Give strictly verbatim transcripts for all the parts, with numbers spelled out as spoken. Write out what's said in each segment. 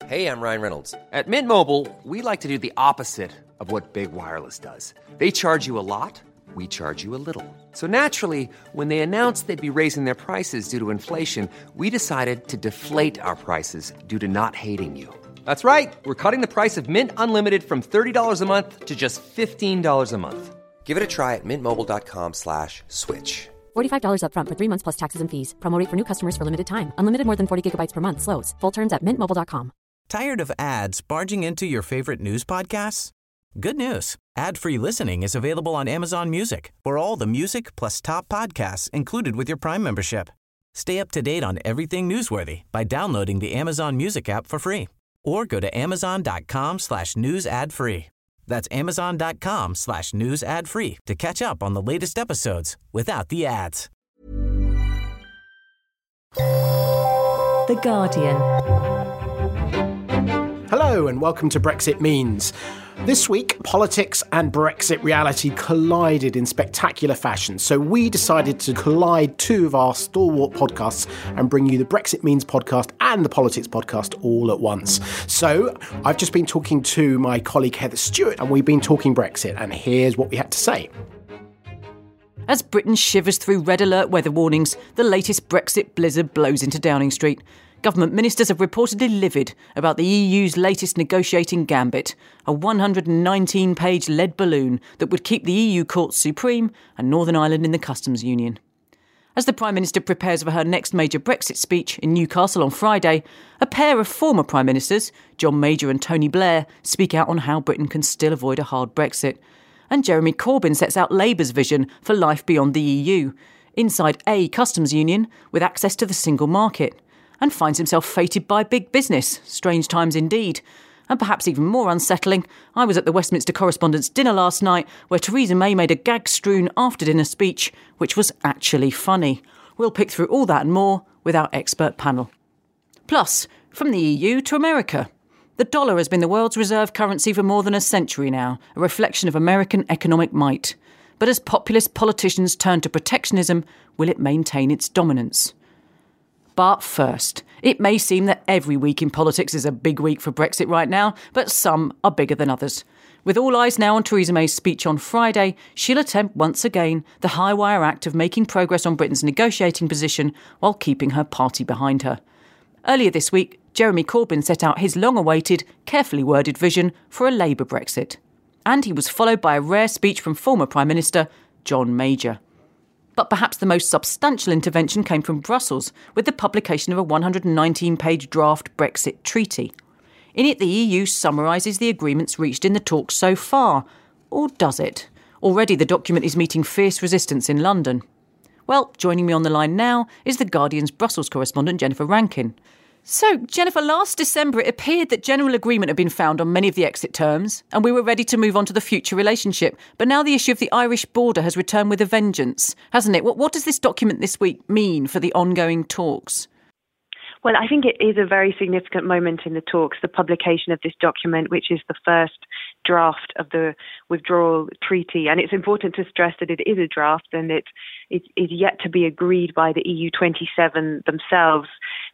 Hey, I'm Ryan Reynolds. At Mint Mobile, we like to do the opposite of what Big Wireless does. They charge you a lot, we charge you a little. So naturally, when they announced they'd be raising their prices due to inflation, we decided to deflate our prices due to not hating you. That's right. We're cutting the price of Mint Unlimited from thirty dollars a month to just fifteen dollars a month. Give it a try at mintmobile.com slash switch. forty-five dollars up front for three months plus taxes and fees. Promo rate for new customers for limited time. Unlimited more than forty gigabytes per month slows. Full terms at mint mobile dot com. Tired of ads barging into your favorite news podcasts? Good news. Ad-free listening is available on Amazon Music for all the music plus top podcasts included with your Prime membership. Stay up to date on everything newsworthy by downloading the Amazon Music app for free or go to amazon.com slash news ad free. That's amazon.com slash news ad free to catch up on the latest episodes without the ads. The Guardian. Hello and welcome to Brexit Means. This week, politics and Brexit reality collided in spectacular fashion, so we decided to collide two of our stalwart podcasts and bring you the Brexit Means podcast and the Politics podcast all at once. So, I've just been talking to my colleague Heather Stewart and we've been talking Brexit, and here's what we had to say. As Britain shivers through red alert weather warnings, the latest Brexit blizzard blows into Downing Street. Government ministers have reportedly livid about the E U's latest negotiating gambit, a one hundred nineteen page lead balloon that would keep the E U courts supreme and Northern Ireland in the customs union. As the Prime Minister prepares for her next major Brexit speech in Newcastle on Friday, a pair of former Prime Ministers, John Major and Tony Blair, speak out on how Britain can still avoid a hard Brexit. And Jeremy Corbyn sets out Labour's vision for life beyond the E U, inside a customs union with access to the single market, and finds himself fated by big business. Strange times indeed. And perhaps even more unsettling, I was at the Westminster Correspondents' dinner last night where Theresa May made a gag-strewn after-dinner speech, which was actually funny. We'll pick through all that and more with our expert panel. Plus, from the E U to America. The dollar has been the world's reserve currency for more than a century now, a reflection of American economic might. But as populist politicians turn to protectionism, will it maintain its dominance? But first, it may seem that every week in politics is a big week for Brexit right now, but some are bigger than others. With all eyes now on Theresa May's speech on Friday, she'll attempt once again the high-wire act of making progress on Britain's negotiating position while keeping her party behind her. Earlier this week, Jeremy Corbyn set out his long-awaited, carefully worded vision for a Labour Brexit. And he was followed by a rare speech from former Prime Minister John Major. But perhaps the most substantial intervention came from Brussels with the publication of a one hundred nineteen page draft Brexit treaty. In it, the E U summarises the agreements reached in the talks so far. Or does it? Already the document is meeting fierce resistance in London. Well, joining me on the line now is The Guardian's Brussels correspondent Jennifer Rankin. So, Jennifer, last December it appeared that general agreement had been found on many of the exit terms and we were ready to move on to the future relationship. But now the issue of the Irish border has returned with a vengeance, hasn't it? What, what does this document this week mean for the ongoing talks? Well, I think it is a very significant moment in the talks, the publication of this document, which is the first draft of the withdrawal treaty. And it's important to stress that it is a draft and it is yet to be agreed by the E U twenty-seven themselves,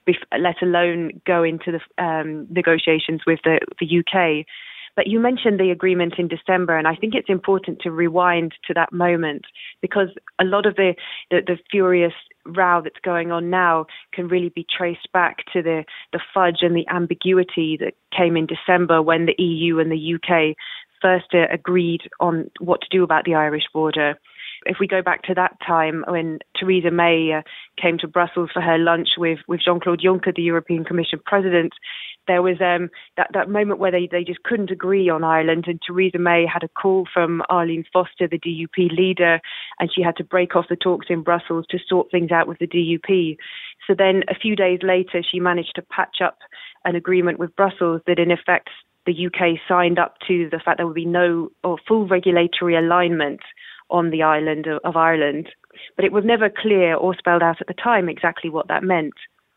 let alone go into the um, negotiations with the, the U K. But you mentioned the agreement in December, and I think it's important to rewind to that moment because a lot of the, the, the furious row that's going on now can really be traced back to the, the fudge and the ambiguity that came in December when the E U and the U K first uh, agreed on what to do about the Irish border. If we go back to that time when Theresa May uh, came to Brussels for her lunch with, with Jean-Claude Juncker, the European Commission President, there was um, that, that moment where they, they just couldn't agree on Ireland, and Theresa May had a call from Arlene Foster, the D U P leader, and she had to break off the talks in Brussels to sort things out with the D U P. So then a few days later, she managed to patch up an agreement with Brussels that in effect the U K signed up to the fact there would be no or full regulatory alignment on the island of, of Ireland. But it was never clear or spelled out at the time exactly what that meant.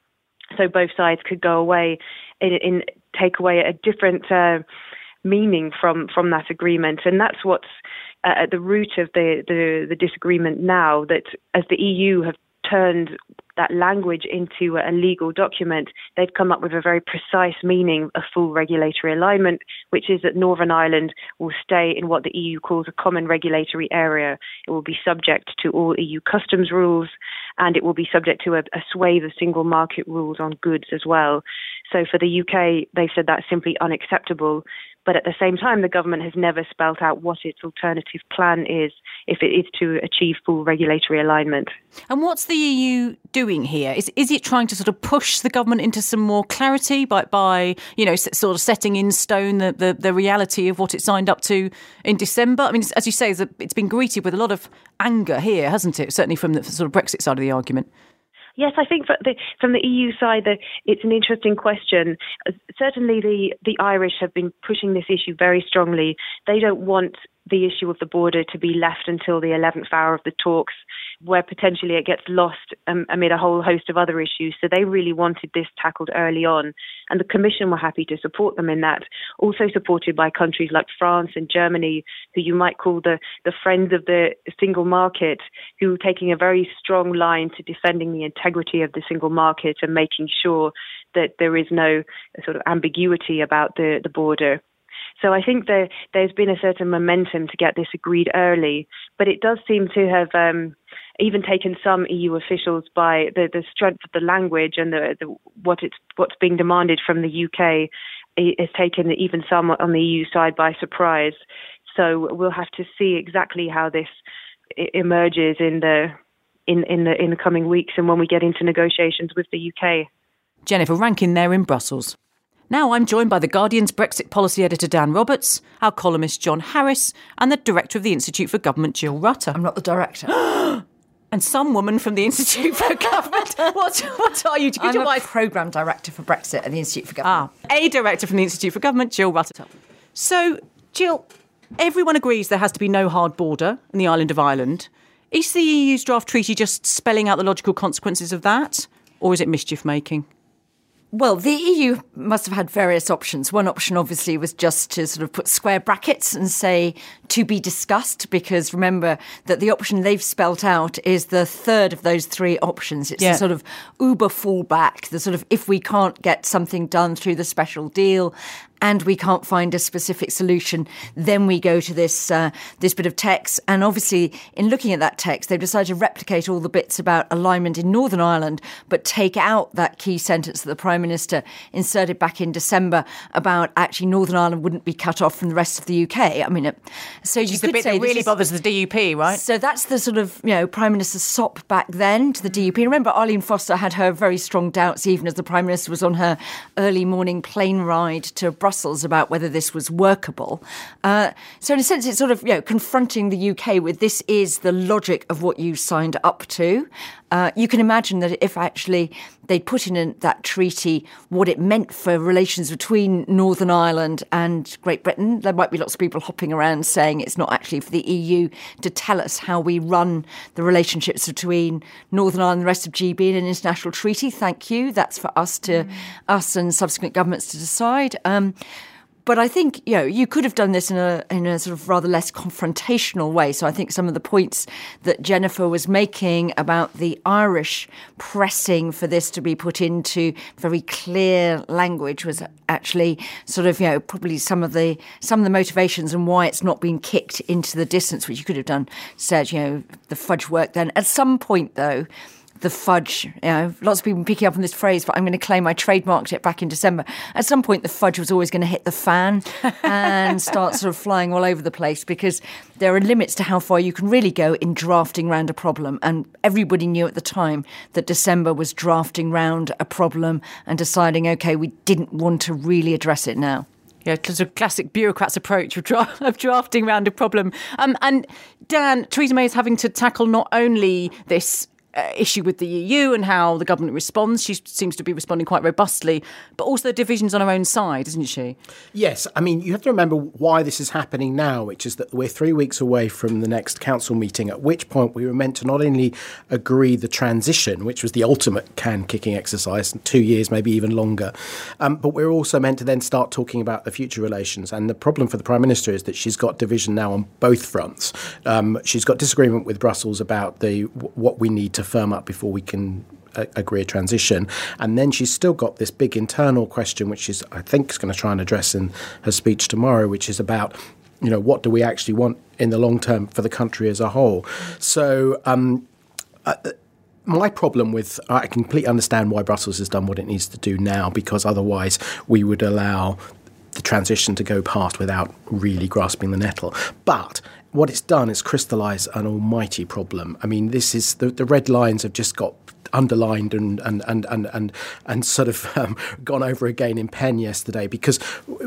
So both sides could go away and, and take away a different uh, meaning from, from that agreement. And that's what's uh, at the root of the, the, the disagreement now, that as the E U have turned that language into a legal document, they've come up with a very precise meaning of full regulatory alignment, which is that Northern Ireland will stay in what the E U calls a common regulatory area. It will be subject to all E U customs rules, and it will be subject to a, a swathe of single market rules on goods as well. So for the U K, they've said that's simply unacceptable. But at the same time, the government has never spelt out what its alternative plan is if it is to achieve full regulatory alignment. And what's the E U doing here? Is is it trying to sort of push the government into some more clarity by, by you know, sort of setting in stone the, the, the reality of what it signed up to in December? I mean, as you say, it's been greeted with a lot of anger here, hasn't it? Certainly from the sort of Brexit side of the argument. Yes, I think for the, from the E U side, the, it's an interesting question. Uh, certainly the, the Irish have been pushing this issue very strongly. They don't want the issue of the border to be left until the eleventh hour of the talks, where potentially it gets lost um, amid a whole host of other issues. So they really wanted this tackled early on. And the Commission were happy to support them in that, also supported by countries like France and Germany, who you might call the, the friends of the single market, who are taking a very strong line to defending the integrity of the single market and making sure that there is no sort of ambiguity about the, the border. So I think there, there's been a certain momentum to get this agreed early, but it does seem to have um, even taken some E U officials by the, the strength of the language and the, the what it's what's being demanded from the U K has taken even some on the E U side by surprise. So we'll have to see exactly how this emerges in the in, in the in the coming weeks and when we get into negotiations with the U K. Jennifer Rankin there in Brussels. Now I'm joined by The Guardian's Brexit policy editor Dan Roberts, our columnist John Harris, and the director of the Institute for Government, Jill Rutter. I'm not the director. And some woman from the Institute for Government. What, what are you? Could I'm you a wife? programme director for Brexit at the Institute for Government. Ah, a director from the Institute for Government, Jill Rutter. So, Jill, everyone agrees there has to be no hard border in the island of Ireland. Is the E U's draft treaty just spelling out the logical consequences of that, or is it mischief-making? Well, the E U must have had various options. One option, obviously, was just to sort of put square brackets and say to be discussed, because remember that the option they've spelt out is the third of those three options. It's yeah. the sort of uber fallback, the sort of if we can't get something done through the special deal and we can't find a specific solution, then we go to this uh, this bit of text. And obviously, in looking at that text, they've decided to replicate all the bits about alignment in Northern Ireland, but take out that key sentence that the Prime Minister inserted back in December about actually Northern Ireland wouldn't be cut off from the rest of the U K. I mean, it, so Which you is could the bit say that really is, bothers the D U P, right? So that's the sort of, you know, Prime Minister's sop back then to the D U P. Remember, Arlene Foster had her very strong doubts, even as the Prime Minister was on her early morning plane ride to Brussels, about whether this was workable. Uh, so in a sense, it's sort of, you know, confronting the U K with this is the logic of what you signed up to. Uh, you can imagine that if actually they'd put in a, that treaty what it meant for relations between Northern Ireland and Great Britain, there might be lots of people hopping around saying it's not actually for the E U to tell us how we run the relationships between Northern Ireland and the rest of G B in an international treaty. Thank you. That's for us to, mm. us and subsequent governments to decide. Um, But I think, you know, you could have done this in a in a sort of rather less confrontational way. So I think some of the points that Jennifer was making about the Irish pressing for this to be put into very clear language was actually sort of, you know, probably some of the some of the motivations and why it's not been kicked into the distance, which you could have done, said, you know, the fudge work then. At some point, though, the fudge, you know, lots of people been picking up on this phrase, but I'm going to claim I trademarked it back in December. At some point, the fudge was always going to hit the fan and start sort of flying all over the place, because there are limits to how far you can really go in drafting round a problem. And everybody knew at the time that December was drafting round a problem and deciding, OK, we didn't want to really address it now. Yeah, it's a classic bureaucrat's approach of, dra- of drafting round a problem. Um, and Dan, Theresa May is having to tackle not only this Uh, issue with the E U and how the government responds. She seems to be responding quite robustly, but also the divisions on her own side, isn't she? Yes. I mean, you have to remember why this is happening now, which is that we're three weeks away from the next council meeting, at which point we were meant to not only agree the transition, which was the ultimate can-kicking exercise, two years, maybe even longer, um, but we're also meant to then start talking about the future relations. And the problem for the Prime Minister is that she's got division now on both fronts. Um, she's got disagreement with Brussels about the what we need to firm up before we can a- agree a transition. And then she's still got this big internal question, which is, I think, is going to try and address in her speech tomorrow, which is about, you know, what do we actually want in the long term for the country as a whole? So um, uh, my problem with, I completely understand why Brussels has done what it needs to do now, because otherwise we would allow the transition to go past without really grasping the nettle. But what it's done is crystallise an almighty problem. I mean, this is the, the red lines have just got underlined and and and and and, and sort of um, gone over again in pen yesterday, because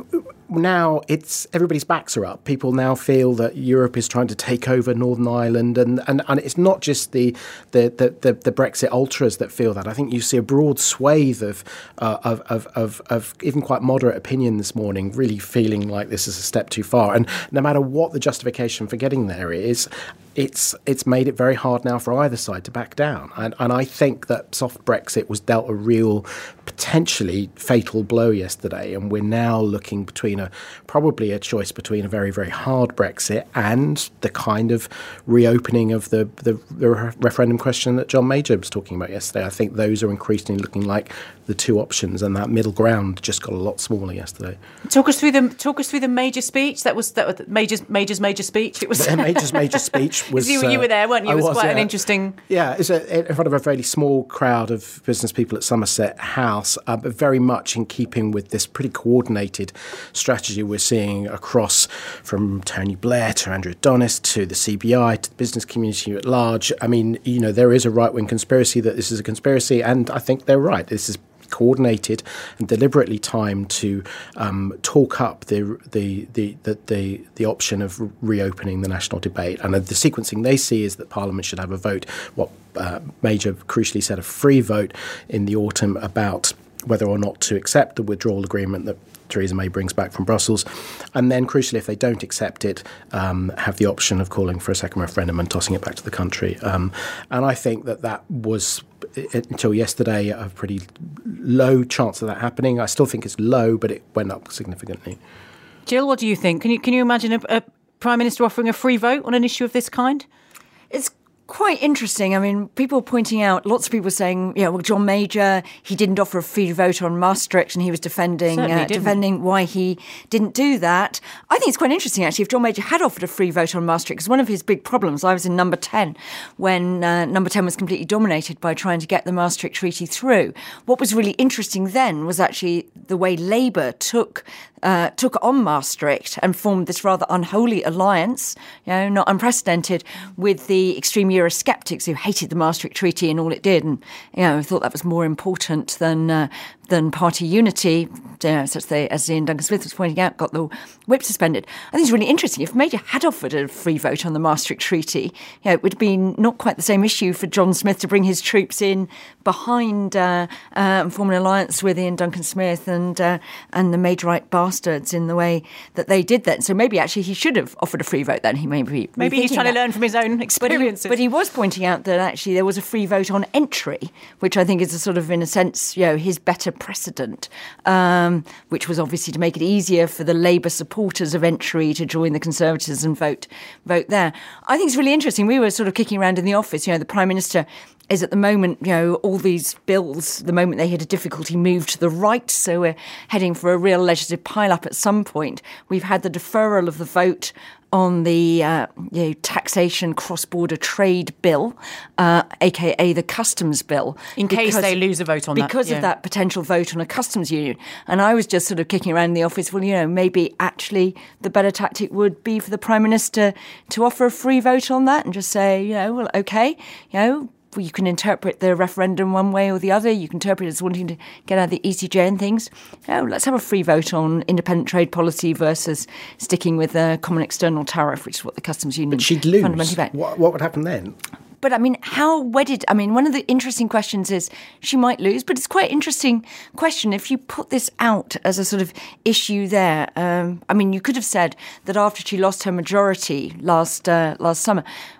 now it's everybody's backs are up. People now feel that Europe is trying to take over Northern Ireland, and, and, and it's not just the the, the the the Brexit ultras that feel that. I think you see a broad swathe of uh, of, of of of even quite moderate opinion this morning, really feeling like this is a step too far. And no matter what the justification for getting there is, it's it's made it very hard now for either side to back down. And and I think that soft Brexit was dealt a real, potentially fatal blow yesterday, and we're now looking between a probably a choice between a very, very hard Brexit and the kind of reopening of the, the, the referendum question that John Major was talking about yesterday. I think those are increasingly looking like the two options, and that middle ground just got a lot smaller yesterday. Talk us through the talk us through the Major speech. That was that was Major's Major's major speech. It was Major's major speech was. you, you were there, weren't you? It was, was quite yeah. an interesting. Yeah, it's a, in front of a fairly small crowd of business people at Somerset House, uh, but very much in keeping with this pretty coordinated strategy we're seeing across from Tony Blair to Andrew Adonis to the C B I to the business community at large. I mean, you know, there is a right-wing conspiracy that this is a conspiracy, and I think they're right. This is coordinated and deliberately timed to um, talk up the the, the the the the option of reopening the national debate. And the sequencing they see is that Parliament should have a vote, what uh, Major crucially said, a free vote in the autumn about whether or not to accept the withdrawal agreement that Theresa May brings back from Brussels. And then, crucially, if they don't accept it, um, have the option of calling for a second referendum and tossing it back to the country. Um, and I think that that was, until yesterday, a pretty low chance of that happening. I still think it's low, but it went up significantly. Jill, what do you think? Can you can you imagine a, a Prime Minister offering a free vote on an issue of this kind? It's quite interesting. I mean, people pointing out, lots of people saying, yeah, well, John Major, he didn't offer a free vote on Maastricht, and he was defending uh, defending why he didn't do that. I think it's quite interesting, actually, if John Major had offered a free vote on Maastricht, because one of his big problems, I was in number ten, when uh, number ten was completely dominated by trying to get the Maastricht Treaty through. What was really interesting then was actually the way Labour took Uh, took on Maastricht and formed this rather unholy alliance, you know, not unprecedented, with the extreme Eurosceptics who hated the Maastricht Treaty and all it did, and you know, thought that was more important than uh, than party unity. You know, such they, as Ian Duncan Smith was pointing out, got the whip suspended. I think it's really interesting. If Major had offered a free vote on the Maastricht Treaty, you know, it would have been not quite the same issue for John Smith to bring his troops in behind uh, uh, and form an alliance with Ian Duncan Smith and uh, and the Majorite bastards in the way that they did then. So maybe actually he should have offered a free vote then. He may be maybe he's trying that. to learn from his own experiences. But he, but he was pointing out that actually there was a free vote on entry, which I think is a sort of, in a sense, you know, his better precedent, um, which was obviously to make it easier for the Labour supporters of entry to join the Conservatives and vote vote there. I think it's really interesting. We were sort of kicking around in the office, you know, the Prime Minister is at the moment, you know, all these bills, the moment they hit a difficulty, moved to the right. So we're heading for a real legislative pile-up at some point. We've had the deferral of the vote on the uh, you know, taxation cross-border trade bill, uh, a k a the customs bill. In case because, they lose a vote on because that. Because yeah. of that potential vote on a customs union. And I was just sort of kicking around in the office, well, you know, maybe actually the better tactic would be for the Prime Minister to offer a free vote on that and just say, you know, well, OK, you know, you can interpret the referendum one way or the other. You can interpret it as wanting to get out of the E C J and things. Oh, let's have a free vote on independent trade policy versus sticking with a common external tariff, which is what the customs union but she'd lose. fundamentally about. What, what would happen then? But, I mean, how wedded... I mean, one of the interesting questions is she might lose, but it's quite an interesting question if you put this out as a sort of issue there. Um, I mean, you could have said that after she lost her majority last uh, last summer,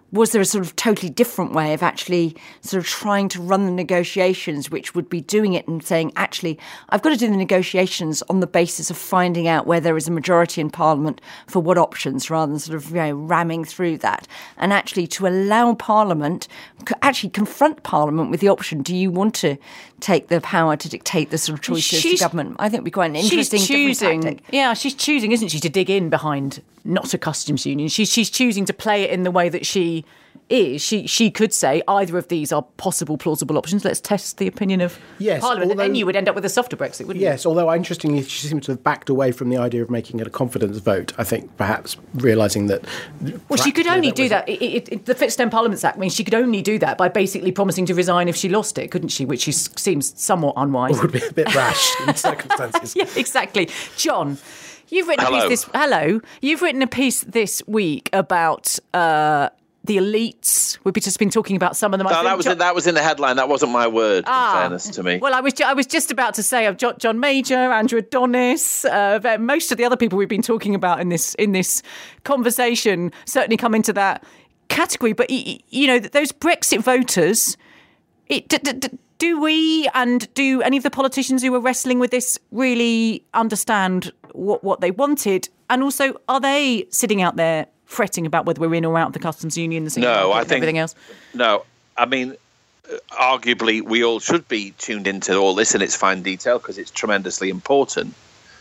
was there a sort of totally different way of actually sort of trying to run the negotiations, which would be doing it and saying, actually, I've got to do the negotiations on the basis of finding out where there is a majority in Parliament for what options, rather than sort of, you know, ramming through that, and actually to allow Parliament, actually confront Parliament with the option, do you want to take the power to dictate the sort of choices She's, to government? I think it would be quite an interesting she's choosing, different tactic. Yeah, she's choosing, isn't she, to dig in behind not a customs union. She's she's choosing to play it in the way that she is. She she could say either of these are possible plausible options. Let's test the opinion of yes, Parliament, although, and then you would end up with a softer Brexit, wouldn't yes, you? Yes, although interestingly, she seems to have backed away from the idea of making it a confidence vote. I think perhaps realising that. Well, she could only that do that. It, it, it, the Fitz-Stone Parliaments Act means she could only do that by basically promising to resign if she lost it, couldn't she? Which is, seems somewhat unwise. It would be a bit rash in circumstances. Yeah, exactly. John, you've written hello. a piece this. Hello, you've written a piece this week about. Uh, The elites. We've just been talking about some of them. I No, think that was John- in, that was in the headline. That wasn't my word. Ah. In fairness to me. Well, I was ju- I was just about to say I've John, John Major, Andrew Adonis, uh, most of the other people we've been talking about in this in this conversation certainly come into that category. But y- you know, those Brexit voters. It, d- d- d- do we and do any of the politicians who were wrestling with this really understand what what they wanted? And also, are they sitting out there fretting about whether we're in or out of the customs union and No, I and think everything else? No, I mean, arguably, we all should be tuned into all this in its fine detail because it's tremendously important.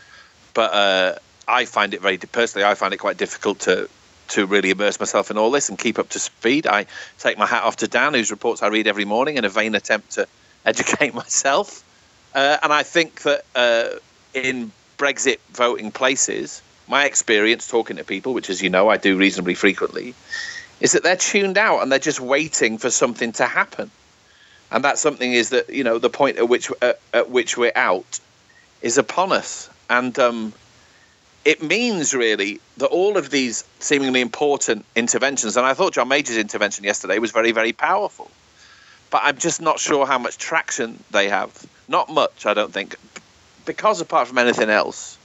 But uh, I find it very personally, I find it quite difficult to to really immerse myself in all this and keep up to speed. I take my hat off to Dan, whose reports I read every morning in a vain attempt to educate myself. Uh, and I think that uh, in Brexit voting places, my experience talking to people, which, as you know, I do reasonably frequently, is that they're tuned out and they're just waiting for something to happen. And that something is that, you know, the point at which uh, at which we're out is upon us. And um, it means, really, that all of these seemingly important interventions, and I thought John Major's intervention yesterday was very, very powerful, but I'm just not sure how much traction they have. Not much, I don't think, because apart from anything else,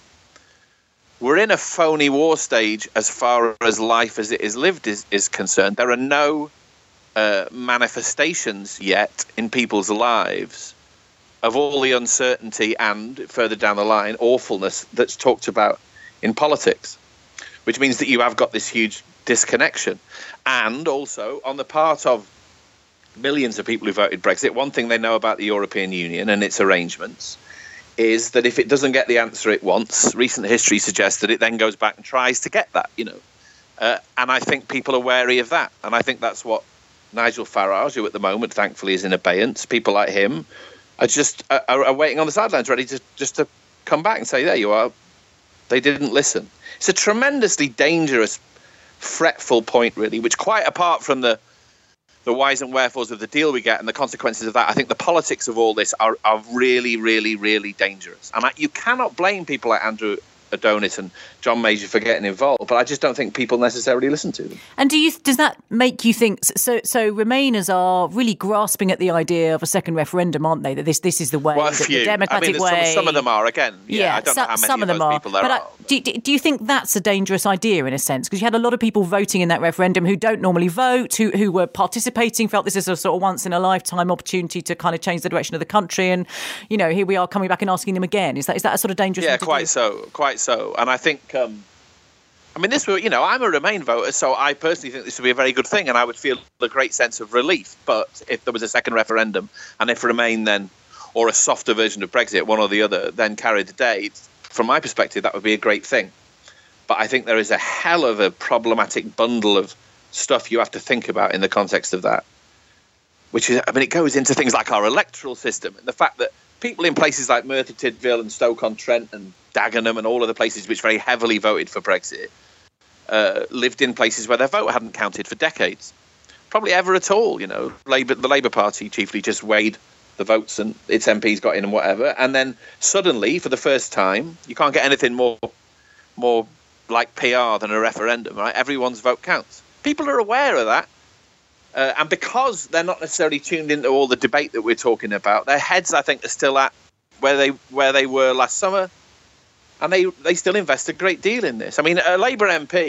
we're in a phony war stage as far as life as it is lived is, is concerned. There are no uh, manifestations yet in people's lives of all the uncertainty and, further down the line, awfulness that's talked about in politics, which means that you have got this huge disconnection. And also, on the part of millions of people who voted Brexit, one thing they know about the European Union and its arrangements is that if it doesn't get the answer it wants, recent history suggests that it then goes back and tries to get that, you know. Uh, and I think people are wary of that. And I think that's what Nigel Farage, who at the moment, thankfully, is in abeyance, people like him, are just are, are waiting on the sidelines, ready to just to come back and say, there you are. They didn't listen. It's a tremendously dangerous, fretful point, really, which, quite apart from the the whys and wherefores of the deal we get and the consequences of that, I think the politics of all this are, are really, really, really dangerous. And I, you cannot blame people like Andrew Adonis and John Major for getting involved, but I just don't think people necessarily listen to them. And do you does that make you think so? So Remainers are really grasping at the idea of a second referendum, aren't they? That this this is the way, well, a the, few. the democratic I mean, way. Some, some of them are again. Yeah, yeah I don't so, know how many some of, of them those are. people there but are. I, do, do you think that's a dangerous idea in a sense? Because you had a lot of people voting in that referendum who don't normally vote, who who were participating, felt this is a sort of once in a lifetime opportunity to kind of change the direction of the country, and you know, here we are coming back and asking them again. Is that is that a sort of dangerous? Yeah, thing to quite do? so, quite so. And I think. Um, I mean, this will, you know, I'm a Remain voter, so I personally think this would be a very good thing, and I would feel a great sense of relief. But if there was a second referendum, and if Remain then, or a softer version of Brexit, one or the other, then carried the day, from my perspective, that would be a great thing. But I think there is a hell of a problematic bundle of stuff you have to think about in the context of that, which is, I mean, it goes into things like our electoral system, and the fact that people in places like Merthyr Tydfil and Stoke-on-Trent and Dagenham and all of the places which very heavily voted for Brexit uh, lived in places where their vote hadn't counted for decades, probably ever at all. You know, Labour, the Labour Party chiefly just weighed the votes and its M Ps got in and whatever, and then suddenly, for the first time, you can't get anything more, more like P R than a referendum. Right? Everyone's vote counts. People are aware of that. Uh, and because they're not necessarily tuned into all the debate that we're talking about, their heads, I think, are still at where they where they were last summer, and they they still invest a great deal in this. I mean, a Labour M P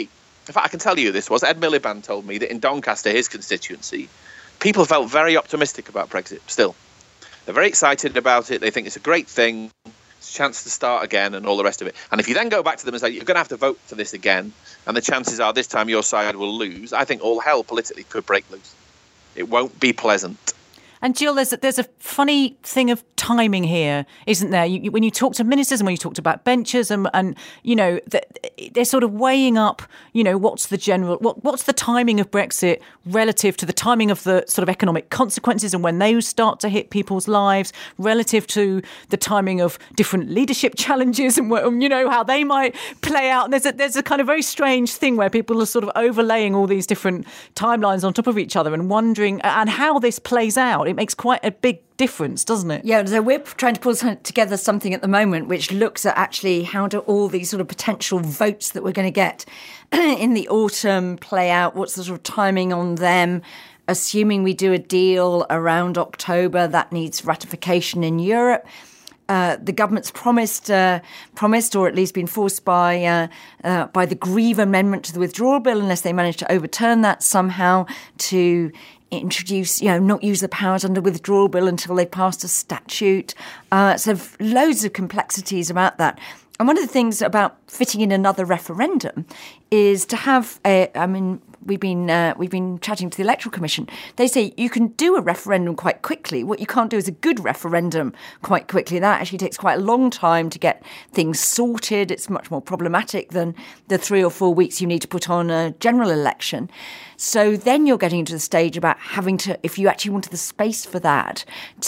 in fact, I can tell you who this was. Ed Miliband told me that in Doncaster, his constituency, people felt very optimistic about Brexit still. They're very excited about it. They think it's a great thing. It's a chance to start again and all the rest of it. And if you then go back to them and say, you're going to have to vote for this again, and the chances are this time your side will lose, I think all hell politically could break loose. It won't be pleasant. And Jill, there's a, there's a funny thing of timing here, isn't there? You, when you talk to ministers and when you talk about benchers and, and you know, they're sort of weighing up, you know, what's the general, what, what's the timing of Brexit relative to the timing of the sort of economic consequences and when they start to hit people's lives, relative to the timing of different leadership challenges and, you know, how they might play out. And there's a, there's a kind of very strange thing where people are sort of overlaying all these different timelines on top of each other and wondering, and how this plays out. It makes quite a big difference, doesn't it? Yeah, so we're trying to pull together something at the moment which looks at actually how do all these sort of potential votes that we're going to get in the autumn play out, what's the sort of timing on them, assuming we do a deal around October that needs ratification in Europe. Uh, the government's promised, uh, promised, or at least been forced by uh, uh, by the Grieve Amendment to the Withdrawal Bill, unless they manage to overturn that somehow, to introduce, you know, not use the powers under withdrawal bill until they passed a statute. Uh, so loads of complexities about that. And one of the things about fitting in another referendum is to have a, I mean, we've been uh, we've been chatting to the Electoral Commission. They say you can do a referendum quite quickly. What you can't do is a good referendum quite quickly. That actually takes quite a long time to get things sorted. It's much more problematic than the three or four weeks you need to put on a general election. So then you're getting into the stage about having to, if you actually wanted the space for that,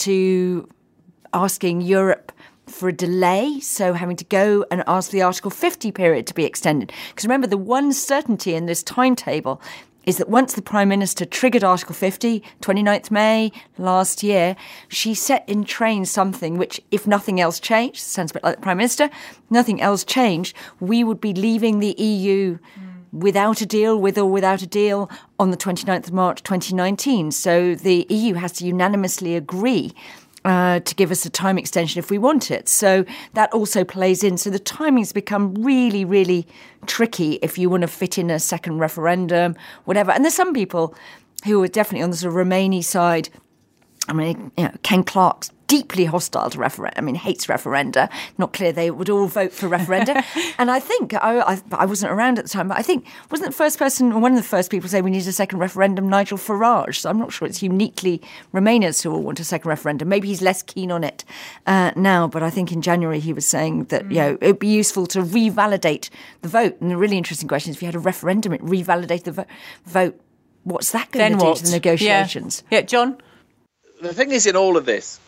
to asking Europe for a delay, so having to go and ask for the Article fifty period to be extended. Because remember, the one certainty in this timetable is that once the Prime Minister triggered Article fifty, twenty-ninth of May last year, she set in train something which, if nothing else changed, sounds a bit like the Prime Minister, nothing else changed, we would be leaving the E U mm. without a deal, with or without a deal, on the twenty-ninth of March twenty nineteen. So the E U has to unanimously agree Uh, to give us a time extension if we want it. So that also plays in. So the timings become really, really tricky if you want to fit in a second referendum, whatever. And there's some people who are definitely on the sort of Remainy side. I mean, you know, Ken Clarke's deeply hostile to referenda. I mean, hates referenda. Not clear they would all vote for referenda. And I think, I, I, I wasn't around at the time, but I think, wasn't the first person, or one of the first people to say we need a second referendum, Nigel Farage? So I'm not sure it's uniquely Remainers who will want a second referendum. Maybe he's less keen on it uh, now, but I think in January he was saying that, mm. you know, it'd be useful to revalidate the vote. And the really interesting question is, if you had a referendum, it revalidated the vo- vote, what's that going to do to the negotiations? Yeah, yeah John? The thing is, in all of this,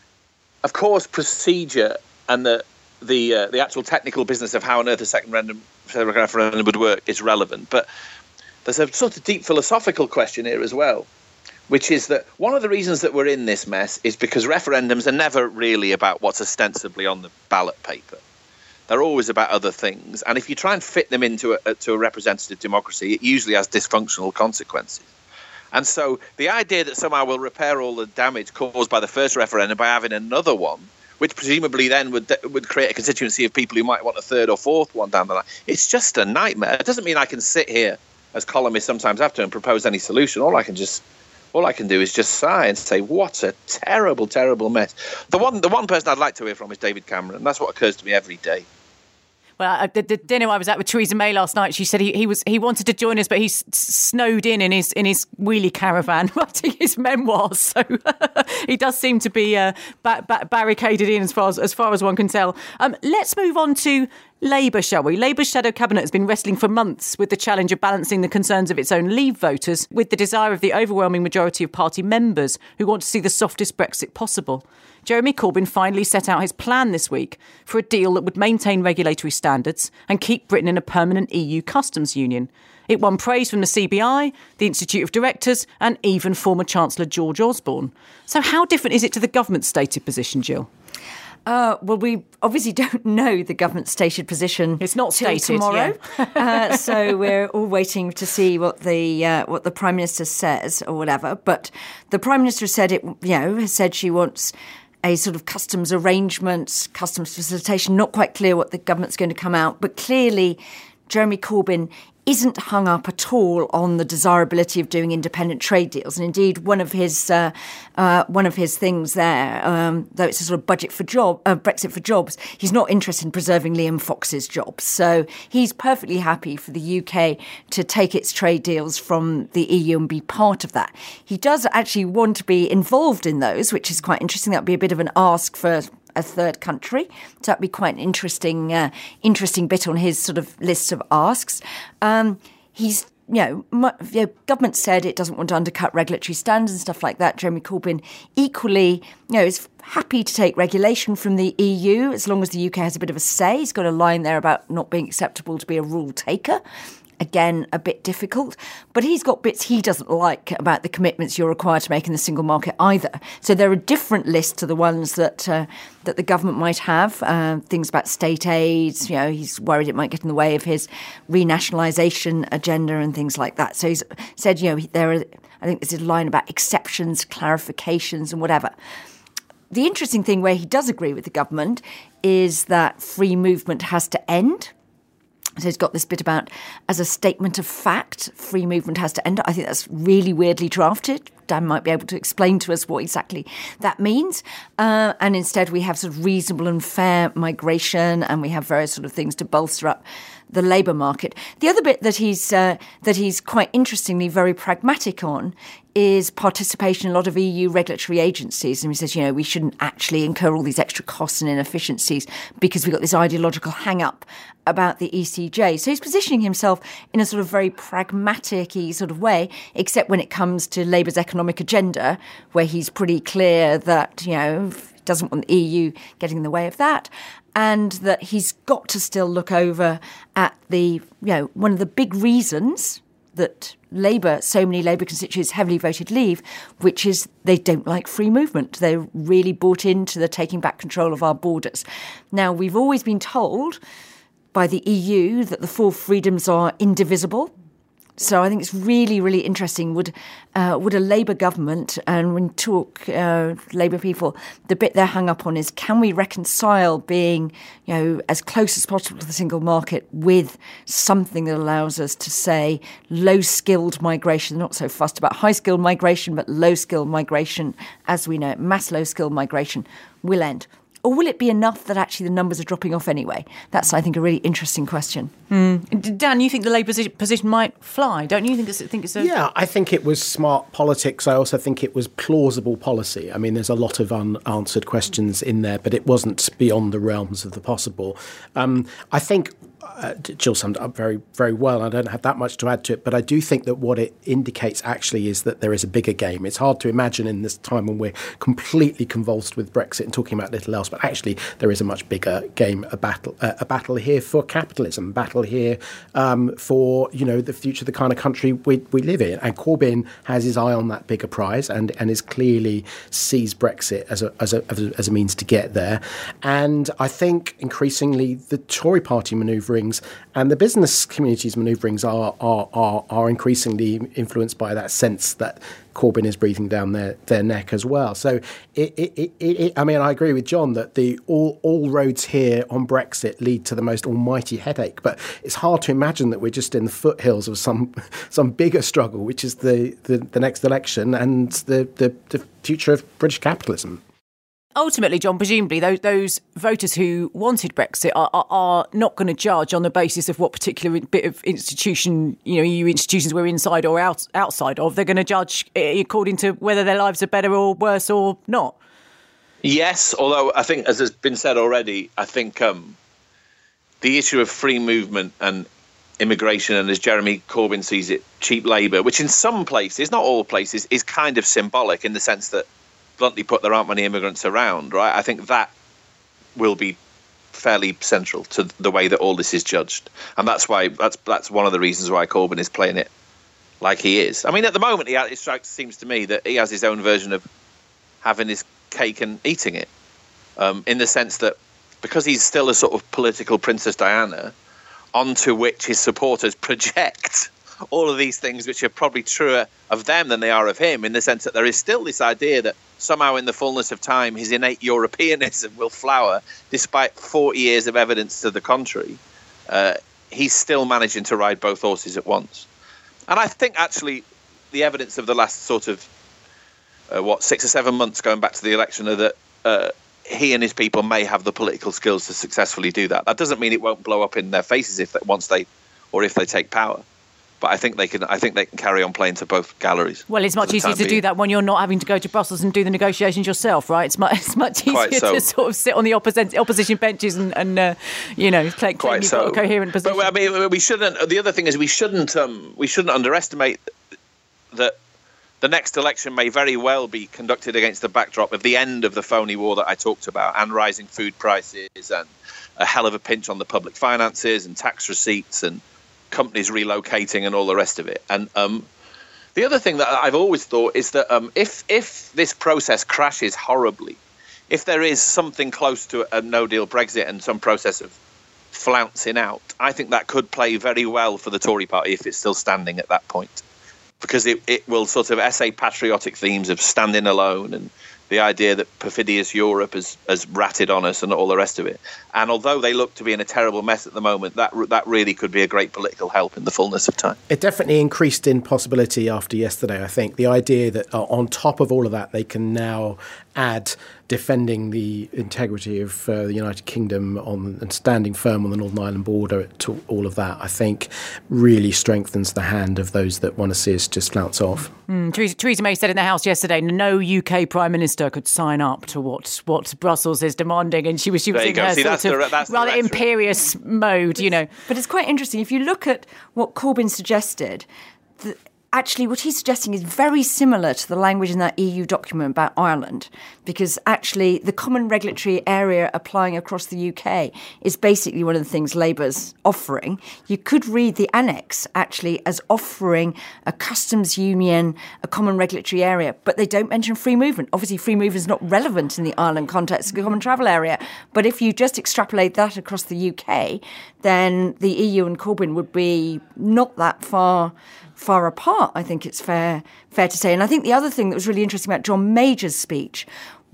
of course, procedure and the the uh, the actual technical business of how on earth a second referendum, referendum would work is relevant. But there's a sort of deep philosophical question here as well, which is that one of the reasons that we're in this mess is because referendums are never really about what's ostensibly on the ballot paper. They're always about other things. And if you try and fit them into a, to a representative democracy, it usually has dysfunctional consequences. And so the idea that somehow we'll repair all the damage caused by the first referendum by having another one, which presumably then would would create a constituency of people who might want a third or fourth one down the line, it's just a nightmare. It doesn't mean I can sit here, as columnists sometimes have to, and propose any solution. All I can just all I can do is just sigh and say, what a terrible, terrible mess. The one the one person I'd like to hear from is David Cameron. That's what occurs to me every day. Well, the, the dinner I was at with Theresa May last night, she said he, he was he wanted to join us, but he's snowed in in his in his wheelie caravan writing his memoirs. So he does seem to be uh, ba- ba- barricaded in as far as as far as one can tell. Um, let's move on to Labour, shall we? Labour's shadow cabinet has been wrestling for months with the challenge of balancing the concerns of its own Leave voters with the desire of the overwhelming majority of party members who want to see the softest Brexit possible. Jeremy Corbyn finally set out his plan this week for a deal that would maintain regulatory standards and keep Britain in a permanent E U customs union. It won praise from the C B I, the Institute of Directors, and even former Chancellor George Osborne. So how different is it to the government's stated position, Jill? Uh, well, we obviously don't know the government's stated position. It's not stated tomorrow, yeah. uh, so we're all waiting to see what the uh, what the Prime Minister says or whatever. But the Prime Minister said it. You know, has said she wants a sort of customs arrangements, customs facilitation. Not quite clear what the government's going to come out, but clearly Jeremy Corbyn isn't hung up at all on the desirability of doing independent trade deals. And indeed, one of his uh, uh, one of his things there, um, though it's a sort of budget for job, uh, Brexit for jobs, he's not interested in preserving Liam Fox's jobs. So he's perfectly happy for the U K to take its trade deals from the E U and be part of that. He does actually want to be involved in those, which is quite interesting. That would be a bit of an ask for a third country. So that'd be quite an interesting, uh, interesting bit on his sort of list of asks. Um, he's, you know, mu- you know, government said it doesn't want to undercut regulatory standards and stuff like that. Jeremy Corbyn equally, you know, is happy to take regulation from the E U as long as the U K has a bit of a say. He's got a line there about not being acceptable to be a rule taker. Again, a bit difficult. But he's got bits he doesn't like about the commitments you're required to make in the single market either. So there are different lists to the ones that uh, that the government might have. Uh, things about state aids, you know, he's worried it might get in the way of his renationalisation agenda and things like that. So he's said, you know, there are, I think there's a line about exceptions, clarifications and whatever. The interesting thing where he does agree with the government is that free movement has to end. So he's got this bit about, as a statement of fact, free movement has to end. I think that's really weirdly drafted. Dan might be able to explain to us what exactly that means. Uh, and instead we have sort of reasonable and fair migration, and we have various sort of things to bolster up the labour market. The other bit that he's uh, that he's quite interestingly very pragmatic on is participation in a lot of E U regulatory agencies. And he says, you know, we shouldn't actually incur all these extra costs and inefficiencies because we've got this ideological hang-up about the E C J. So he's positioning himself in a sort of very pragmatic-y sort of way, except when it comes to Labour's economic agenda, where he's pretty clear that, you know, he doesn't want the E U getting in the way of that, and that he's got to still look over at the, you know, one of the big reasons that Labour, so many Labour constituents heavily voted leave, which is they don't like free movement. They're really bought into the taking back control of our borders. Now, we've always been told by the E U that the four freedoms are indivisible. So I think it's really, really interesting. Would uh, would a Labour government, and when you talk uh, Labour people, the bit they're hung up on is, can we reconcile being, you know, as close as possible to the single market with something that allows us to say low-skilled migration, not so fussed about high-skilled migration, but low-skilled migration, as we know it, mass low-skilled migration will end. Or will it be enough that actually the numbers are dropping off anyway? That's, I think, a really interesting question. Mm. Dan, you think the Labour position might fly, don't you? Think it's, think it's a... Yeah, I think it was smart politics. I also think it was plausible policy. I mean, there's a lot of unanswered questions in there, but it wasn't beyond the realms of the possible. Um, I think uh, Jill summed it up very, very well. I don't have that much to add to it, but I do think that what it indicates actually is that there is a bigger game. It's hard to imagine in this time when we're completely convulsed with Brexit and talking about little else, but actually there is a much bigger game, a battle, uh, a battle here for capitalism, a battle here um, for, you know, the future of the kind of country we, we live in. And Corbyn has his eye on that bigger prize and, and is clearly sees Brexit as a, as a as a means to get there. And I think increasingly the Tory party manoeuvrings and the business community's manoeuvrings are are are, are increasingly influenced by that sense that Corbyn is breathing down their, their neck as well. So, it, it, it, it, I mean, I agree with John that the all, all roads here on Brexit lead to the most almighty headache. But it's hard to imagine that we're just in the foothills of some some bigger struggle, which is the, the, the next election and the, the, the future of British capitalism. Ultimately, John, presumably those, those voters who wanted Brexit are, are, are not going to judge on the basis of what particular bit of institution, you know, E U institutions we're inside or out, outside of. They're going to judge according to whether their lives are better or worse or not. Yes, although I think, as has been said already, I think um, the issue of free movement and immigration, and as Jeremy Corbyn sees it, cheap labour, which in some places, not all places, is kind of symbolic in the sense that, bluntly put, there aren't many immigrants around, right? I think that will be fairly central to the way that all this is judged. And that's why that's that's one of the reasons why Corbyn is playing it like he is. I mean, at the moment, he, it strikes, seems to me that he has his own version of having his cake and eating it, um, in the sense that because he's still a sort of political Princess Diana, onto which his supporters project all of these things which are probably truer of them than they are of him, in the sense that there is still this idea that somehow in the fullness of time his innate Europeanism will flower despite forty years of evidence to the contrary. Uh, he's still managing to ride both horses at once. And I think actually the evidence of the last sort of uh, what six or seven months going back to the election are that uh, he and his people may have the political skills to successfully do that. That doesn't mean it won't blow up in their faces if they, once they or if they take power. But I think they can. I think they can carry on playing to both galleries. Well, it's much easier to do that when you're not having to go to Brussels and do the negotiations yourself, right? It's much, it's much easier so. to sort of sit on the opposition opposition benches and, and uh, you know, claim you've so. got a coherent position. But I mean, we shouldn't. The other thing is we shouldn't. Um, we shouldn't underestimate that the next election may very well be conducted against the backdrop of the end of the phony war that I talked about, and rising food prices, and a hell of a pinch on the public finances, and tax receipts, and companies relocating and all the rest of it. And um, the other thing that I've always thought is that um, if if this process crashes horribly, if there is something close to a no-deal Brexit and some process of flouncing out, I think that could play very well for the Tory party if it's still standing at that point, because it, it will sort of essay patriotic themes of standing alone and the idea that perfidious Europe has, has ratted on us and all the rest of it. And although they look to be in a terrible mess at the moment, that that really could be a great political help in the fullness of time. It definitely increased in possibility after yesterday, I think. The idea that uh, on top of all of that, they can now add defending the integrity of uh, the United Kingdom on and standing firm on the Northern Ireland border to all of that, I think, really strengthens the hand of those that want to see us just flounce off. Mm, Theresa, Theresa May said in the House yesterday, no U K Prime Minister could sign up to what what Brussels is demanding, and she was, she was in her See, sort of the, rather imperious mode, you know. But it's quite interesting. If you look at what Corbyn suggested, the, actually what he's suggesting is very similar to the language in that E U document about Ireland, because actually the common regulatory area applying across the U K is basically one of the things Labour's offering. You could read the annex actually as offering a customs union, a common regulatory area, but they don't mention free movement. Obviously free movement is not relevant in the Ireland context, the common travel area, but if you just extrapolate that across the U K, then the E U and Corbyn would be not that far far apart, I think it's fair fair to say. And I think the other thing that was really interesting about John Major's speech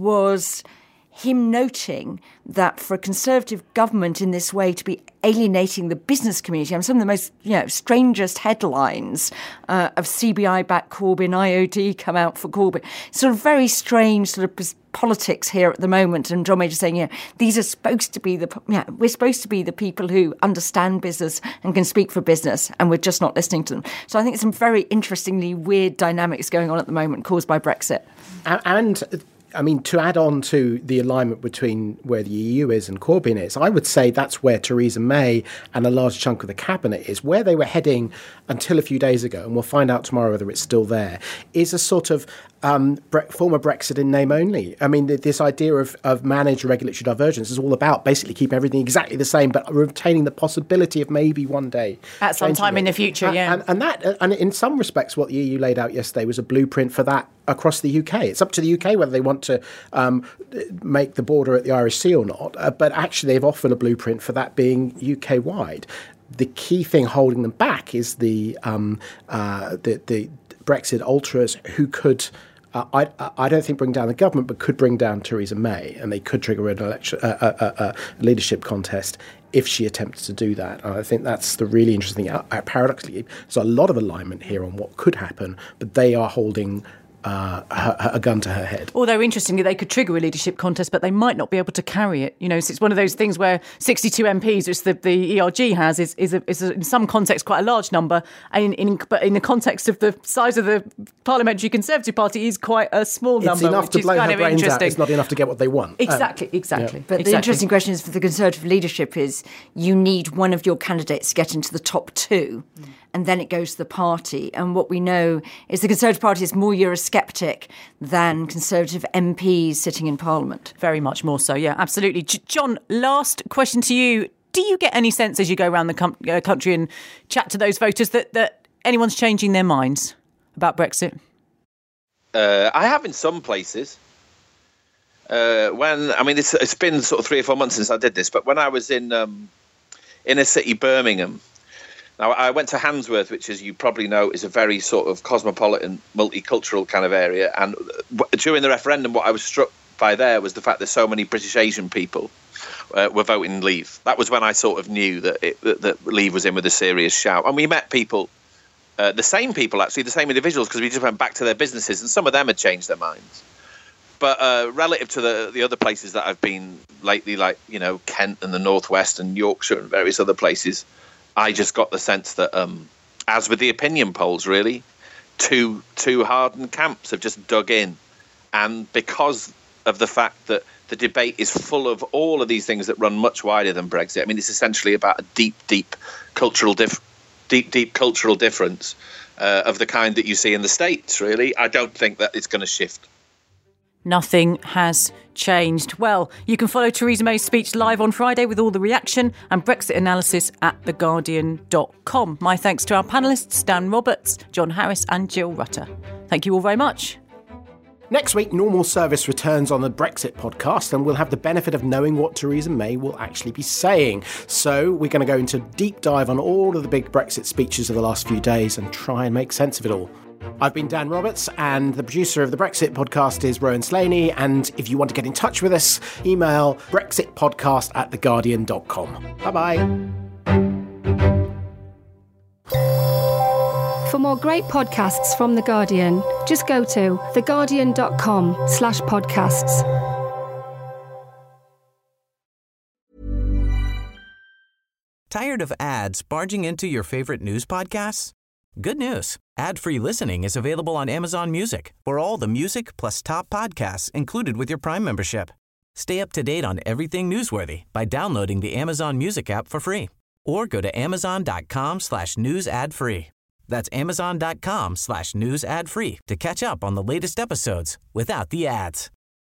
was him noting that for a Conservative government in this way to be alienating the business community, I mean, some of the most, you know, strangest headlines uh, of C B I-backed Corbyn, I O D come out for Corbyn. Sort of very strange sort of politics here at the moment. And John Major saying, yeah, these are supposed to be the, yeah, we're supposed to be the people who understand business and can speak for business, and we're just not listening to them. So I think there's some very interestingly weird dynamics going on at the moment caused by Brexit. And I mean, to add on to the alignment between where the E U is and Corbyn is, I would say that's where Theresa May and a large chunk of the cabinet is. Where they were heading until a few days ago, and we'll find out tomorrow whether it's still there, is a sort of um, bre- former Brexit in name only. I mean, th- this idea of, of managed regulatory divergence is all about basically keeping everything exactly the same, but retaining the possibility of maybe one day at some time it. in the future, and, yeah. And, and that, and in some respects, what the E U laid out yesterday was a blueprint for that across the U K. It's up to the U K whether they want to um, make the border at the Irish Sea or not, uh, but actually they've offered a blueprint for that being U K-wide. The key thing holding them back is the um, uh, the, the Brexit ultras who could, uh, I, I don't think bring down the government, but could bring down Theresa May, and they could trigger an election, uh, uh, uh, uh, leadership contest if she attempts to do that. And I think that's the really interesting thing. Uh, paradoxically, there's a lot of alignment here on what could happen, but they are holding Uh, a, a gun to her head. Although, interestingly, they could trigger a leadership contest, but they might not be able to carry it. You know, so it's one of those things where sixty-two M Ps, which the, the E R G has, is is, a, is a, in some context quite a large number, and in, in, but in the context of the size of the Parliamentary Conservative Party, is quite a small number. It's enough to blow her brains out. It's not enough to get what they want. Exactly, um, exactly. Yeah. But exactly. the interesting question is for the Conservative leadership is you need one of your candidates to get into the top two. Mm. And then it goes to the party. And what we know is the Conservative Party is more Eurosceptic than Conservative M Ps sitting in Parliament. Very much more so, yeah, absolutely. J- John, last question to you. Do you get any sense as you go around the com- uh, country and chat to those voters that, that anyone's changing their minds about Brexit? Uh, I have in some places. Uh, when I mean, it's, it's been sort of three or four months since I did this, but when I was in um, inner city Birmingham, now, I went to Handsworth, which, as you probably know, is a very sort of cosmopolitan, multicultural kind of area. And during the referendum, what I was struck by there was the fact there's so many British Asian people. uh, were voting Leave. That was when I sort of knew that, it, that, that Leave was in with a serious shout. And we met people, uh, the same people actually, the same individuals, because we just went back to their businesses, and some of them had changed their minds. But uh, relative to the the other places that I've been lately, like, you know, Kent and the Northwest and Yorkshire and various other places, I just got the sense that, um, as with the opinion polls, really, two two hardened camps have just dug in. And because of the fact that the debate is full of all of these things that run much wider than Brexit, I mean, it's essentially about a deep, deep cultural dif- deep, deep cultural difference uh, of the kind that you see in the States, really. I don't think that it's going to shift. Nothing has changed. Well, you can follow Theresa May's speech live on Friday with all the reaction and Brexit analysis at the guardian dot com. My thanks to our panellists, Dan Roberts, John Harris and Jill Rutter. Thank you all very much. Next week, Normal Service returns on the Brexit podcast, and we'll have the benefit of knowing what Theresa May will actually be saying. So we're going to go into a deep dive on all of the big Brexit speeches of the last few days and try and make sense of it all. I've been Dan Roberts, and the producer of the Brexit podcast is Rowan Slaney. And if you want to get in touch with us, email brexitpodcast at the guardian dot com. Bye-bye. For more great podcasts from The Guardian, just go to theguardian.com slash podcasts. Tired of ads barging into your favorite news podcasts? Good news. Ad-free listening is available on Amazon Music for all the music plus top podcasts included with your Prime membership. Stay up to date on everything newsworthy by downloading the Amazon Music app for free or go to amazon.com slash news ad free. That's amazon.com slash news ad free to catch up on the latest episodes without the ads.